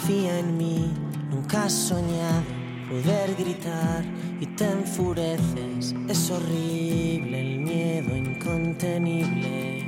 Confía en mí, nunca has soñado poder gritar y te enfureces. Es horrible el miedo incontenible.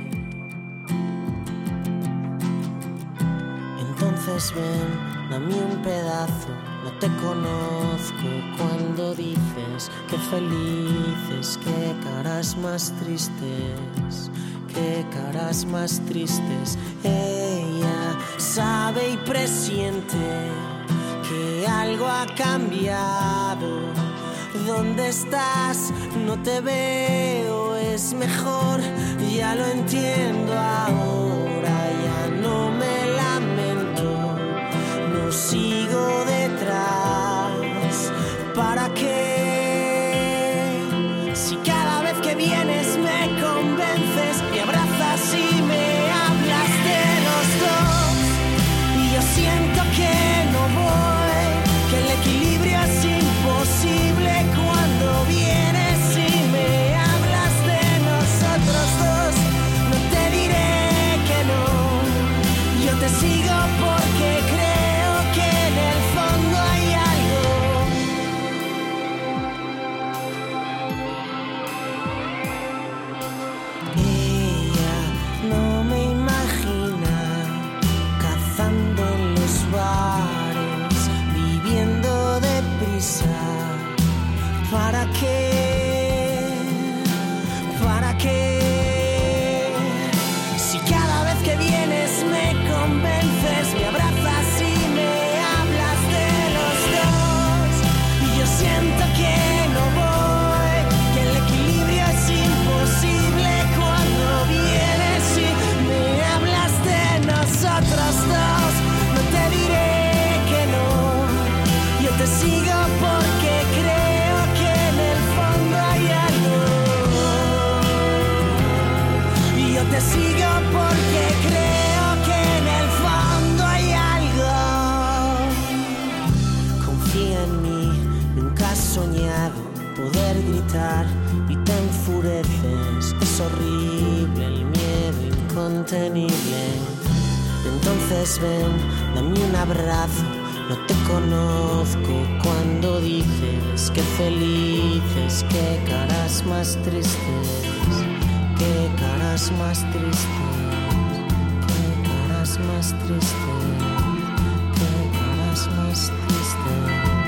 Entonces ven, dame un pedazo. No te conozco cuando dices que felices, qué caras más tristes, qué caras más tristes. Ella sabe y presiente que algo ha cambiado. ¿Dónde estás? No te veo, es mejor, ya lo entiendo ahora, ya no me lamento, no sigo detrás. ¿Para qué? Si cada vez que vienes me convences, me abrazas y me hablas de los dos, y yo siento que no voy, que el equilibrio es imposible cuando vienes y me hablas de nosotros dos. No te diré que no, yo te sigo porque creo que en el fondo hay algo. Ella no me imagina cazando en los bares, viviendo deprisa. ¿Para qué? ¿Para qué? Si cada vez que vienes me convences, me abrazas y me hablas de los dos, y yo siento que no voy, que el equilibrio es imposible cuando vienes y me hablas de nosotros dos. No te diré que no, yo te sigo porque creo que en el fondo hay algo. Y yo te sigo porque creo que en el fondo hay algo. Confía en mí, nunca has soñado poder gritar y te enfureces. Es horrible el miedo incontenible. Entonces ven, dame un abrazo. No te conozco cuando dices que felices, qué caras más tristes, qué caras más tristes, qué caras más tristes, qué caras más tristes.